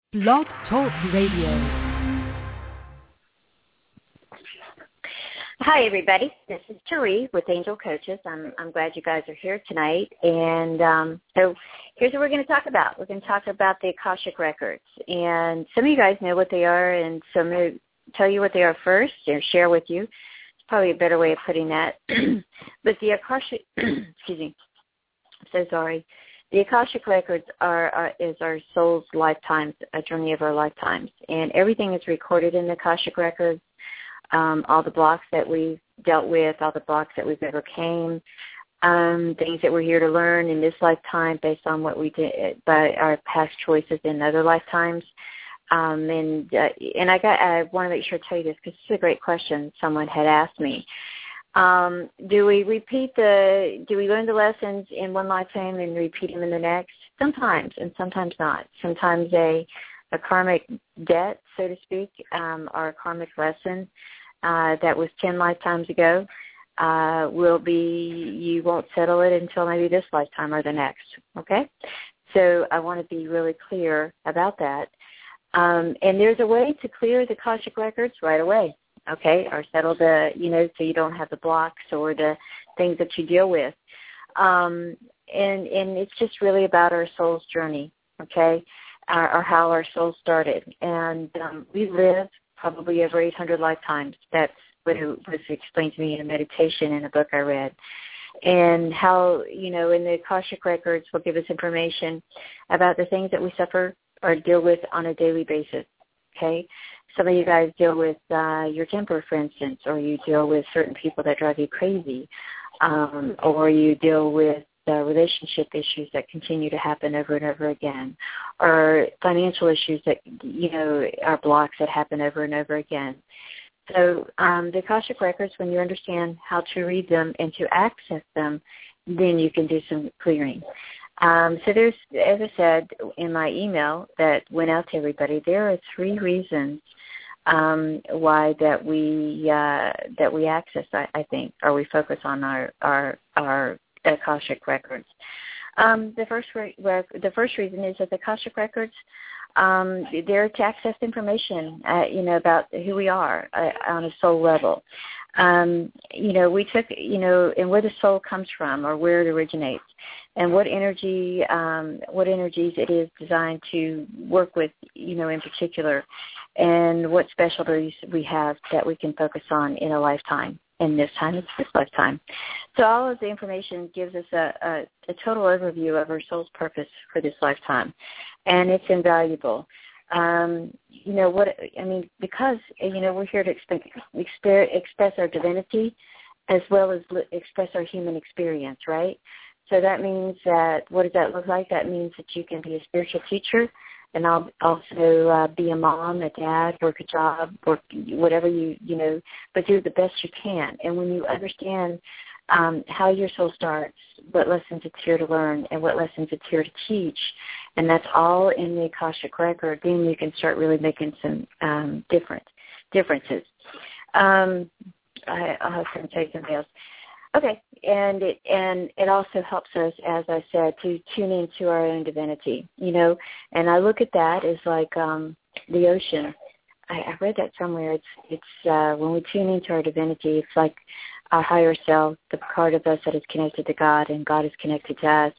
Blog Talk Radio. Hi, everybody. This is Therese with Angel Coaches. I'm glad you guys are here tonight. And so here's what we're going to talk about. We're going to talk about the Akashic Records. And some of you guys know what they are, and so I'm going to tell you what they are first or share with you. It's probably a better way of putting that. But the Akashic, excuse me, I'm so sorry. The Akashic Records is our soul's lifetimes, a journey of our lifetimes. And everything is recorded in the Akashic Records, all the blocks that we've dealt with, all the blocks that we've overcame, things that we're here to learn in this lifetime based on what we did by our past choices in other lifetimes. And I want to make sure to tell you this because this is a great question someone had asked me. Do we learn the lessons in one lifetime and repeat them in the next? Sometimes, and sometimes not. Sometimes a karmic debt, so to speak, or a karmic lesson that was 10 lifetimes ago will be, you won't settle it until maybe this lifetime or the next, okay? So I want to be really clear about that. And there's a way to clear the Akashic Records right away. Okay, or settle so you don't have the blocks or the things that you deal with. And it's just really about our soul's journey, okay, or how our soul started. And we live probably over 800 lifetimes. That's what it was explained to me in a meditation in a book I read. And how, in the Akashic Records will give us information about the things that we suffer or deal with on a daily basis, okay? Some of you guys deal with your temper, for instance, or you deal with certain people that drive you crazy, or you deal with relationship issues that continue to happen over and over again, or financial issues that, are blocks that happen over and over again. So the Akashic Records, when you understand how to read them and to access them, then you can do some clearing. So there's, as I said in my email that went out to everybody, there are 3 reasons why that we access, I think, or we focus on our Akashic Records. The first reason is that the Akashic Records, they're to access information, about who we are on a soul level. We took, and where the soul comes from or where it originates, and what energies it is designed to work with, in particular, and what specialties we have that we can focus on in a lifetime. And this time it's this lifetime. So all of the information gives us a total overview of our soul's purpose for this lifetime, and it's invaluable. Because we're here to express our divinity as well as express our human experience, right? So that means that, what does that look like? That means that you can be a spiritual teacher, and I'll also be a mom, a dad, work a job, work whatever but do the best you can. And when you understand how your soul starts, what lessons it's here to learn, and what lessons it's here to teach, and that's all in the Akashic Record, then you can start really making some differences. I'll have to tell you something else. Okay, and it also helps us, as I said, to tune into our own divinity, and I look at that as like the ocean. I read that somewhere. It's when we tune into our divinity, it's like our higher self, the part of us that is connected to God, and God is connected to us,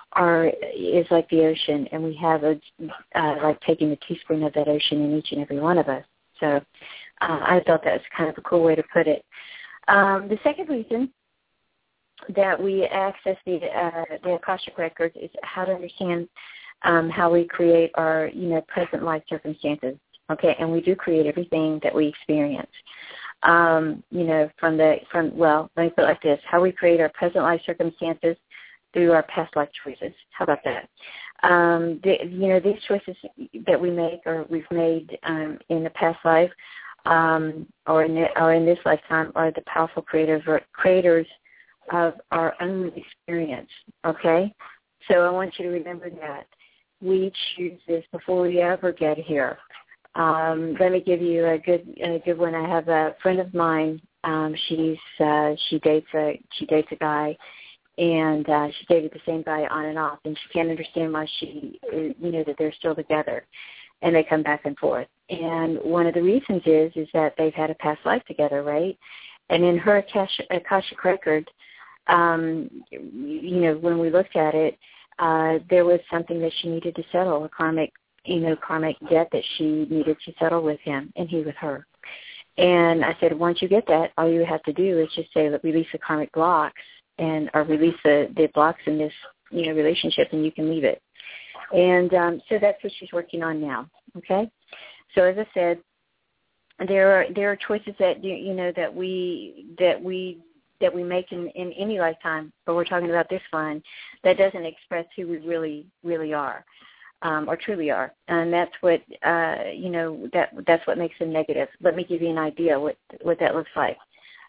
is like the ocean, and we have like taking a teaspoon of that ocean in each and every one of us. So I thought that was kind of a cool way to put it. The second reason that we access the Akashic Records is how to understand how we create our present life circumstances. Okay, and we do create everything that we experience. Let me put it like this: how we create our present life circumstances through our past life choices. How about that? These choices that we make or we've made in the past life or in this lifetime are the powerful creators of our own experience, okay? So I want you to remember that. We choose this before we ever get here. Let me give you a good one. I have a friend of mine. She dates a guy, and she dated the same guy on and off, and she can't understand why that they're still together. and they come back and forth. And one of the reasons is that they've had a past life together, right? And in her Akashic record, when we looked at it, there was something that she needed to settle, a karmic debt that she needed to settle with him, and he with her. And I said, once you get that, all you have to do is just say, release the karmic blocks, or release the blocks in this, relationship, and you can leave it. And so that's what she's working on now. Okay. So as I said, there are choices that that we make in any lifetime, but we're talking about this one that doesn't express who we really are, or truly are, and that's what that's what makes them negative. Let me give you an idea what that looks like.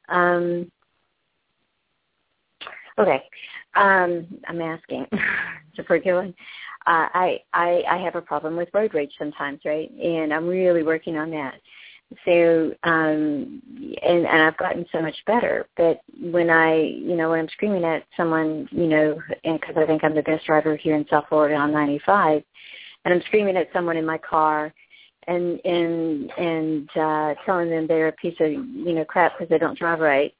Okay, I'm asking. So for going, I have a problem with road rage sometimes, right? And I'm really working on that. So, and I've gotten so much better. But when I'm screaming at someone, and because I think I'm the best driver here in South Florida on 95, and I'm screaming at someone in my car, and telling them they're a piece of crap because they don't drive right,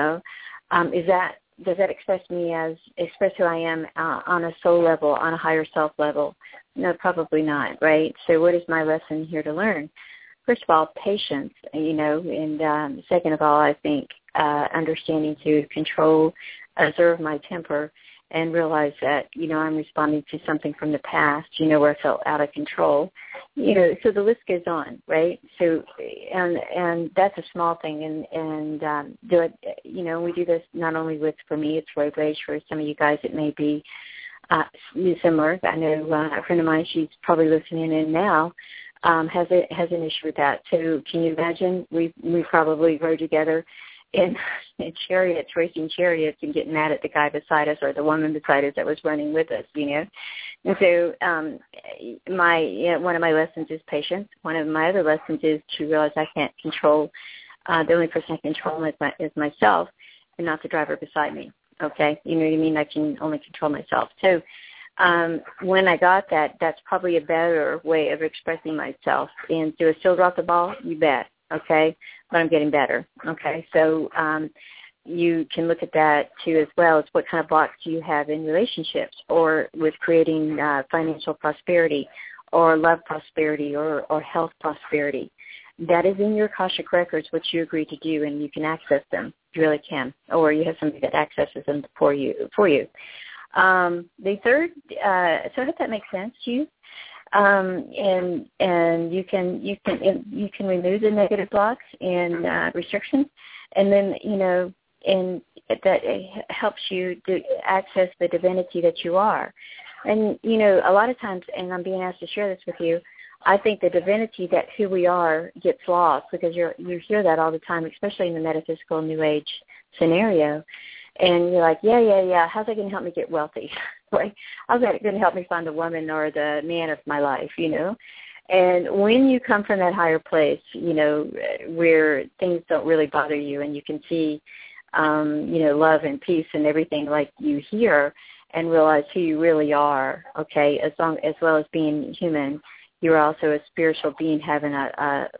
does that express who I am on a soul level, on a higher self level? No, probably not, right? So what is my lesson here to learn? First of all, patience, and second of all, I think understanding to control, observe my temper, and realize that, I'm responding to something from the past, where I felt out of control. So the list goes on, right? So, and that's a small thing, and do it, we do this not only for me, it's road rage. For some of you guys, it may be similar. I know a friend of mine, she's probably listening in now, has an issue with that. So can you imagine? We probably rode together in chariots, racing chariots, and getting mad at the guy beside us or the woman beside us that was running with us, And so one of my lessons is patience. One of my other lessons is to realize I can't control. The only person I can control is myself, and not the driver beside me. Okay, you know what I mean? I can only control myself. So when I got that, that's probably a better way of expressing myself. And do I still drop the ball? You bet. Okay, but I'm getting better. Okay, so you can look at that too as well as what kind of blocks do you have in relationships or with creating financial prosperity or love prosperity or health prosperity. That is in your Akashic records, what you agree to do, and you can access them. You really can, or you have somebody that accesses them for you. The third, so I hope that makes sense to you. And you can remove the negative blocks and restrictions, and then and that helps you to access the divinity that you are. And a lot of times, and I'm being asked to share this with you, I think the divinity that who we are gets lost because you hear that all the time, especially in the metaphysical New Age scenario. And you're like, yeah. How's that going to help me get wealthy? Right? How's that going to help me find the woman or the man of my life, And when you come from that higher place, where things don't really bother you and you can see, love and peace and everything like you hear and realize who you really are, okay, as well as being human, you're also a spiritual being having a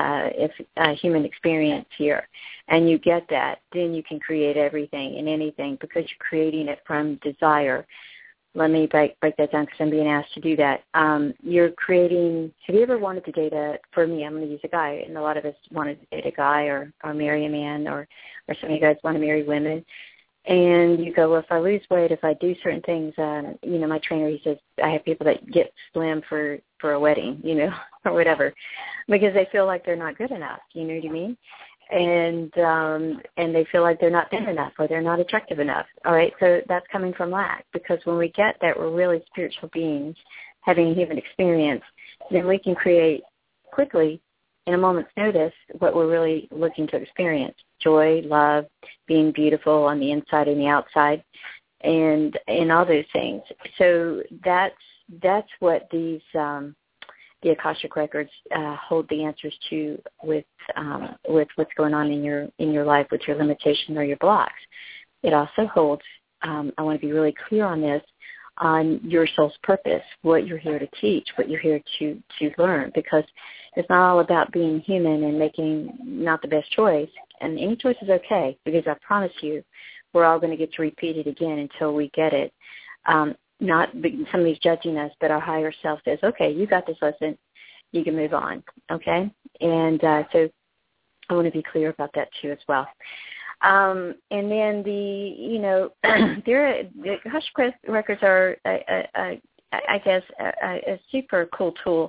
human experience here. And you get that, then you can create everything and anything because you're creating it from desire. Let me break that down because I'm being asked to do that. You're creating, have you ever wanted to date for me, I'm going to use a guy, and a lot of us wanted to date a guy or marry a man, or some of you guys want to marry women. And you go, well, if I lose weight, if I do certain things, my trainer, he says, I have people that get slim for a wedding, or whatever, because they feel like they're not good enough, you know what I mean? And they feel like they're not thin enough or they're not attractive enough. All right, so that's coming from lack, because when we get that we're really spiritual beings having a human experience, then we can create quickly, in a moment's notice, what we're really looking to experience: joy, love, being beautiful on the inside and the outside, and all those things. So that's what these the Akashic records hold the answers to with what's going on in your life with your limitation or your blocks. It also holds, I want to be really clear on this, on your soul's purpose, what you're here to teach, what you're here to learn, because it's not all about being human and making not the best choice. And any choice is okay, because I promise you, we're all going to get to repeat it again until we get it. Not somebody's judging us, but our higher self says, okay, you got this lesson, you can move on, okay? And so I want to be clear about that too as well. And then the Akashic Records are, I guess, a super cool tool,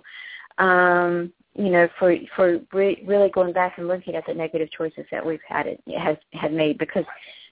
for really going back and looking at the negative choices that we've had made, because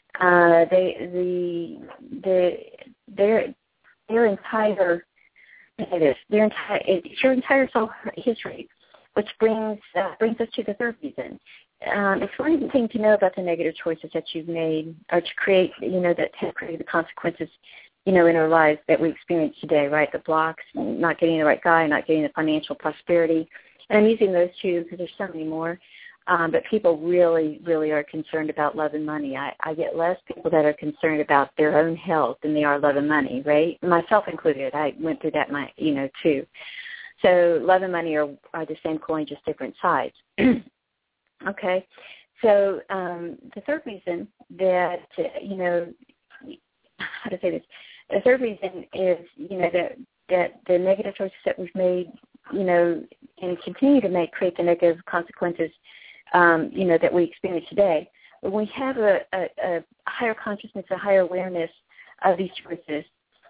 their entire it's your entire soul history, which brings us to the third reason. It's one thing to know about the negative choices that you've made, or to create, that have created the consequences, in our lives that we experience today, right? The blocks, not getting the right guy, not getting the financial prosperity. And I'm using those two because there's so many more. But people really, really are concerned about love and money. I get less people that are concerned about their own health than they are love and money, right? Myself included. I went through that, too. So love and money are the same coin, just different sides. Okay. So the third reason that, how to say this? The third reason is, that the negative choices that we've made, and continue to make, create the negative consequences, that we experience today. When we have a higher consciousness, a higher awareness of these choices,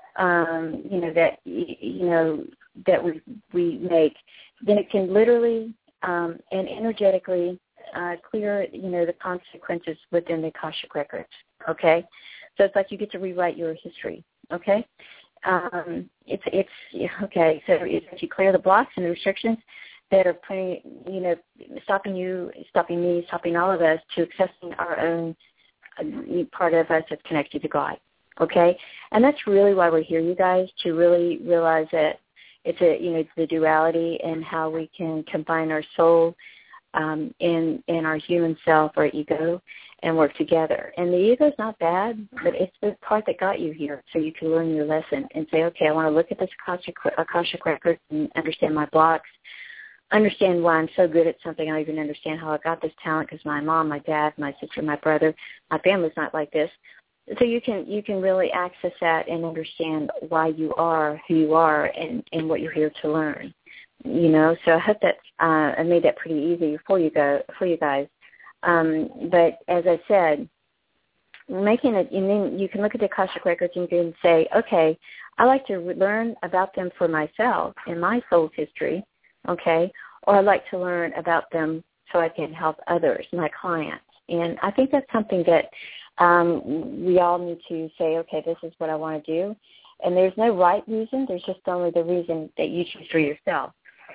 that we make, then it can literally and energetically clear, the consequences within the Akashic Records. Okay, so it's like you get to rewrite your history. Okay, it's okay. So if you clear the blocks and the restrictions that are stopping you, stopping me, stopping all of us to accessing our own part of us that's connected to God. Okay, and that's really why we're here, you guys, to really realize that it's the duality and how we can combine our soul in our human self, our ego, and work together. And the ego is not bad, but it's the part that got you here, so you can learn your lesson and say, okay, I want to look at this Akashic Record and understand my blocks, understand why I'm so good at something. I even understand how I got this talent, because my mom, my dad, my sister, my brother, my family's not like this. So you can really access that and understand why you are who you are and what you're here to learn. So I hope that I made that pretty easy for you guys. But as I said, making it, and then you can look at the Akashic Records and you can say, okay, I like to learn about them for myself in my soul's history, okay, or I'd like to learn about them so I can help others, my clients. And I think that's something that we all need to say, okay, this is what I want to do. And there's no right reason. There's just only the reason that you choose for yourself.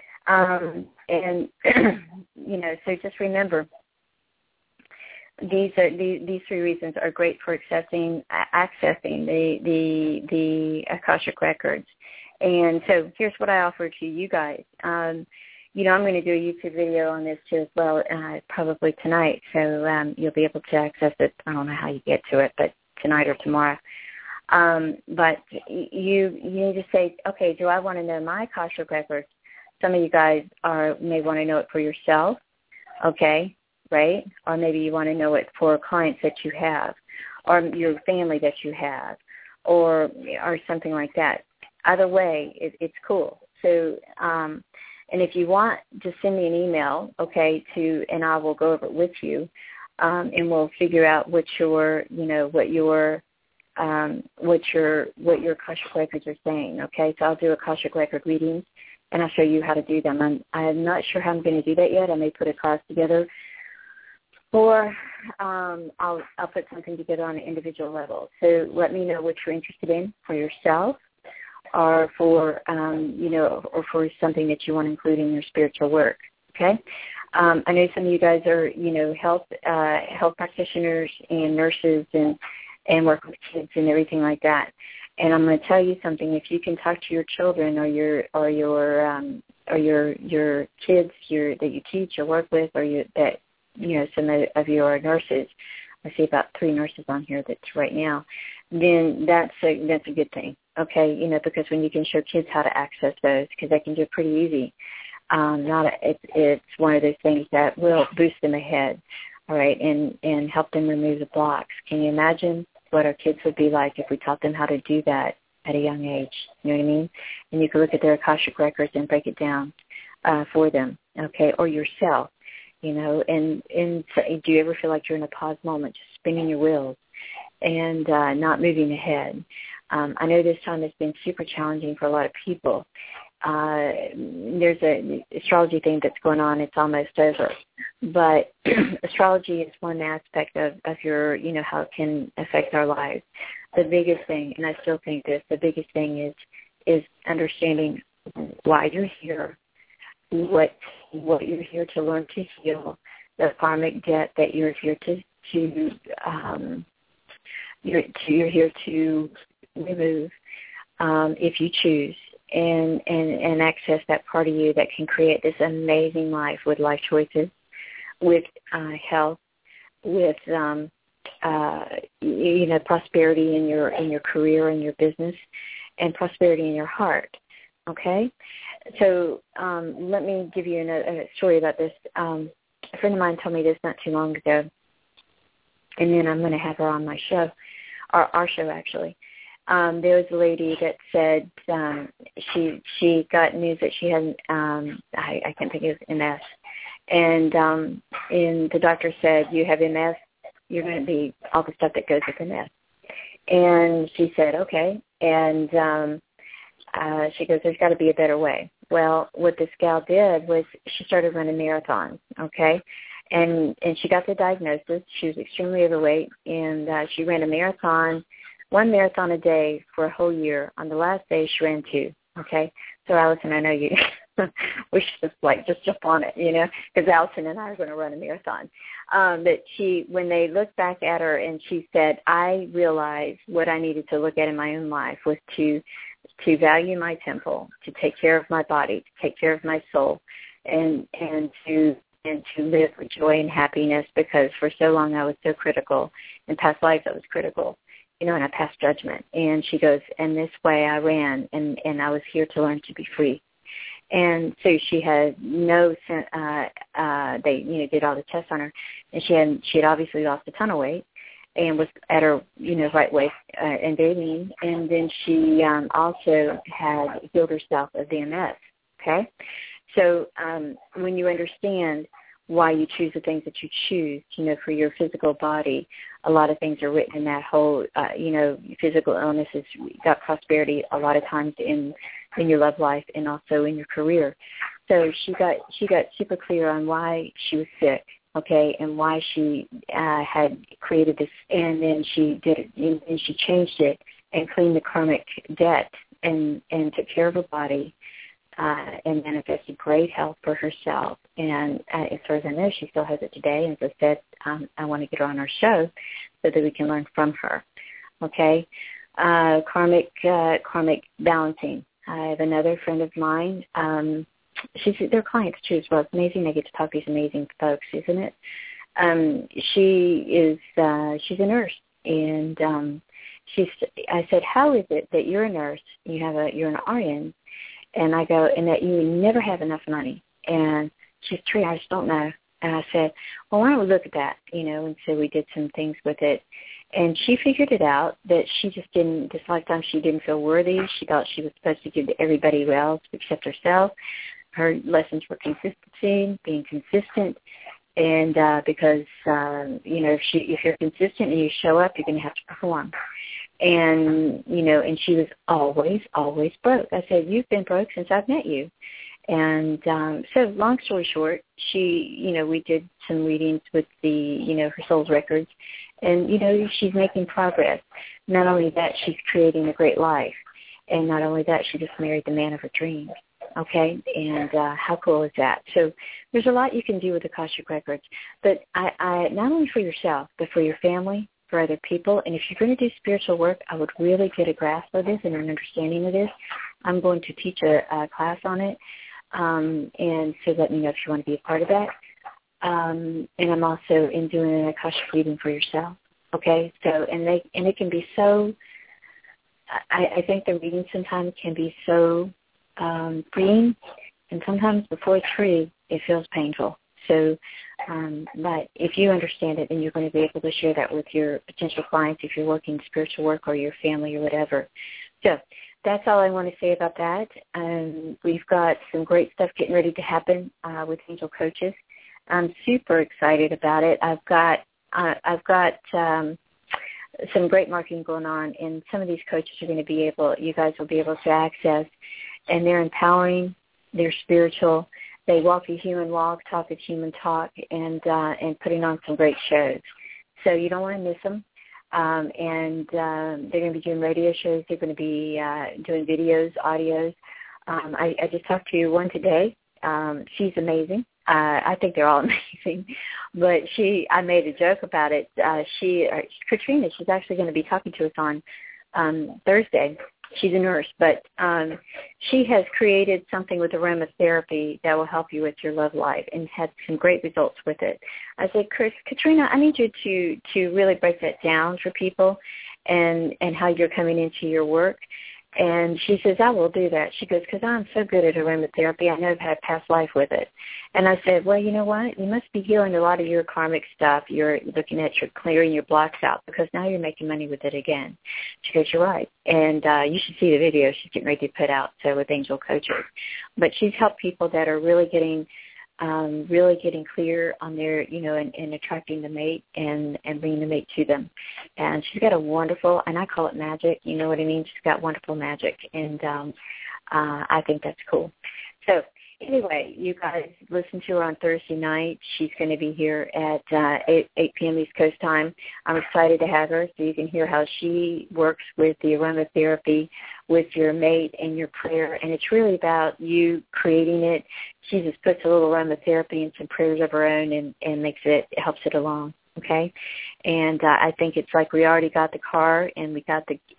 So just remember, these three reasons are great for accessing the Akashic Records. And so here's what I offer to you guys. I'm going to do a YouTube video on this too as well, probably tonight. So you'll be able to access it. I don't know how you get to it, but tonight or tomorrow. But you need to say, okay, do I want to know my Akashic Records? Some of you guys may want to know it for yourself, okay, right? Or maybe you want to know it for clients that you have, or your family that you have, or something like that. Either way, it's cool. So, and if you want, just send me an email, okay, and I will go over it with you, and we'll figure out what your Akashic Records are saying, okay? So I'll do Akashic Record readings, and I'll show you how to do them. I'm not sure how I'm going to do that yet. I may put a class together, or I'll put something together on an individual level. So let me know what you're interested in for yourself, or for or for something that you want to include in your spiritual work. Okay, I know some of you guys are health practitioners and nurses and work with kids and everything like that. And I'm going to tell you something. If you can talk to your children or your kids that you teach or work with, or some of you are nurses, I see about 3 nurses on here that's right now, then that's a good thing, okay? Because when you can show kids how to access those, because they can do it pretty easy, it's one of those things that will boost them ahead, all right, and help them remove the blocks. Can you imagine what our kids would be like if we taught them how to do that at a young age? You know what I mean? And you can look at their Akashic records and break it down for them, okay, or yourself, and so do you ever feel like you're in a pause moment, just spinning your wheels and not moving ahead? I know this time has been super challenging for a lot of people. There's an astrology thing that's going on. It's almost over. But astrology is one aspect of your, how it can affect our lives. The biggest thing, and I still think this, the biggest thing is understanding why you're here, what you're here to learn to heal, the karmic debt that you're here you're here to remove, if you choose, and access that part of you that can create this amazing life with life choices, with health, with prosperity in your career and your business, and prosperity in your heart. Okay, so let me give you a story about this. A friend of mine told me this not too long ago, and then I'm going to have her on my show, our show actually. There was a lady that said she got news that she had I can't think of MS, and the doctor said, you have MS, you're going to be all the stuff that goes with MS. And she said, okay, and she goes, there's got to be a better way. Well, what this gal did was she started running marathons, okay, and she got the diagnosis. She was extremely overweight, and she ran a marathon, 1 marathon a day for a whole year. On the last day, she ran 2, okay? So, Allison, I know you, we should just jump on it, because Allison and I are going to run a marathon. But when they looked back at her and she said, I realized what I needed to look at in my own life was to value my temple, to take care of my body, to take care of my soul, and to live with joy and happiness, because for so long I was so critical. In past lives I was critical. And I passed judgment. And she goes, and this way I ran, and I was here to learn to be free. And so she had they did all the tests on her, and she had obviously lost a ton of weight and was at her, right weight and very lean. And then she also had healed herself of the MS, okay? So when you understand why you choose the things that you choose, for your physical body, a lot of things are written in that whole, physical illnesses, got prosperity a lot of times in your love life and also in your career. So she got super clear on why she was sick, okay, and why she had created this, and then she did it, and she changed it and cleaned the karmic debt and took care of her body. And manifested great health for herself. And as far as I know, she still has it today. And as I said, I want to get her on our show so that we can learn from her. Okay? Karmic balancing. I have another friend of mine. They're clients too as well. It's amazing I get to talk to these amazing folks, isn't it? She's a nurse. And I said, how is it that you're a nurse, you're an RN, and I go, and that you never have enough money? And she's, Tree, I just don't know. And I said, well, why don't we look at that, and so we did some things with it. And she figured it out that she just didn't, this lifetime she didn't feel worthy. She thought she was supposed to give to everybody else except herself. Her lessons were consistency, being consistent. And because, if you're consistent and you show up, you're going to have to perform. And, and she was always broke. I said, you've been broke since I've met you. And so long story short, she, we did some readings with the, her soul's records. And, she's making progress. Not only that, she's creating a great life. And not only that, she just married the man of her dreams. Okay? And how cool is that? So there's a lot you can do with the Akashic records. But I not only for yourself, but for your family, for other people. And if you're going to do spiritual work, I would really get a grasp of this and an understanding of this. I'm going to teach a class on it. And so let me know if you want to be a part of that. and I'm also in doing an Akashic reading for yourself. Okay, so and it can be so. I think the reading sometimes can be so freeing, and sometimes before it's free, it feels painful. So, but if you understand it, then you're going to be able to share that with your potential clients if you're working spiritual work or your family or whatever. So that's all I want to say about that. We've got some great stuff getting ready to happen with Angel Coaches. I'm super excited about it. I've got some great marketing going on, and some of these coaches are going to be able, you guys will be able to access, and they're empowering, they're spiritual, they walk a human walk, talk a human talk, and putting on some great shows. So you don't want to miss them. They're going to be doing radio shows. They're going to be doing videos, audios. I just talked to one today. She's amazing. I think they're all amazing, but I made a joke about it. Katrina, she's actually going to be talking to us on Thursday. She's a nurse, but she has created something with aromatherapy that will help you with your love life and had some great results with it. I said, Katrina, I need you to really break that down for people and how you're coming into your work. And she says, I will do that. She goes, because I'm so good at aromatherapy. I know I've had past life with it. And I said, well, you know what? You must be healing a lot of your karmic stuff. You're looking at your clearing your blocks out because now you're making money with it again. She goes, you're right. And you should see the video she's getting ready to put out with Angel Coaches. But she's helped people that are really getting clear on their, and attracting the mate and bringing the mate to them. And she's got a wonderful, and I call it magic, you know what I mean? She's got wonderful magic, and I think that's cool. So anyway, you guys listen to her on Thursday night. She's going to be here at 8 p.m. East Coast time. I'm excited to have her so you can hear how she works with the aromatherapy with your mate and your prayer. And it's really about you creating it. She just puts a little aromatherapy and some prayers of her own and helps it along. Okay? And I think it's like we already got the car and we got the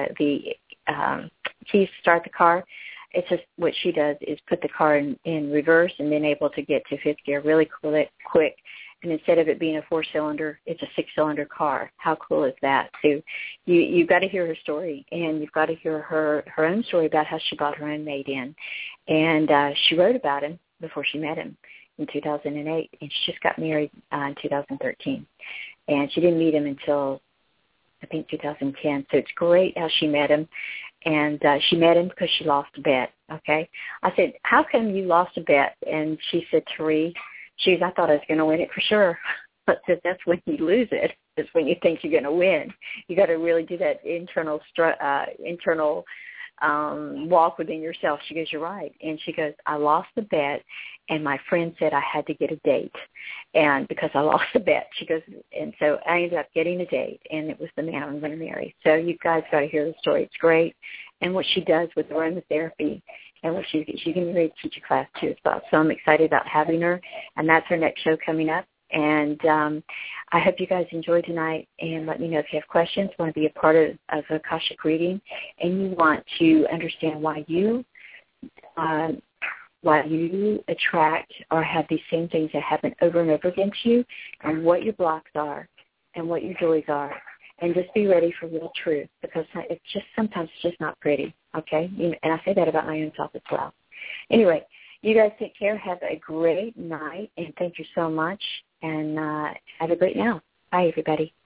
keys to start the car. It's just what she does is put the car in reverse and then able to get to fifth gear really quick. And instead of it being a 4-cylinder, it's a 6-cylinder car. How cool is that? So you've got to hear her story, and you've got to hear her own story about how she brought her own mate in. And she wrote about him before she met him in 2008, and she just got married in 2013. And she didn't meet him until, I think, 2010. So it's great how she met him. And she met him because she lost a bet, okay? I said, how come you lost a bet? And she said, Therese, I thought I was going to win it for sure. But said, that's when you lose it. It's when you think you're going to win. You got to really do that internal walk within yourself. She goes, you're right. And she goes, I lost the bet, and my friend said I had to get a date. And because I lost the bet, she goes, and so I ended up getting a date, and it was the man I'm going to marry. So you guys got to hear the story. It's great. And what she does with aromatherapy, and what she can really teach a class too as well. So I'm excited about having her, and that's her next show coming up. And I hope you guys enjoyed tonight, and let me know if you have questions, want to be a part of Akashic Reading, and you want to understand why you attract or have these same things that happen over and over again to you, and what your blocks are and what your joys are. And just be ready for real truth, because it's just sometimes it's just not pretty, okay? And I say that about my own self as well. Anyway, you guys take care. Have a great night, and thank you so much. And have a great now. Bye, everybody.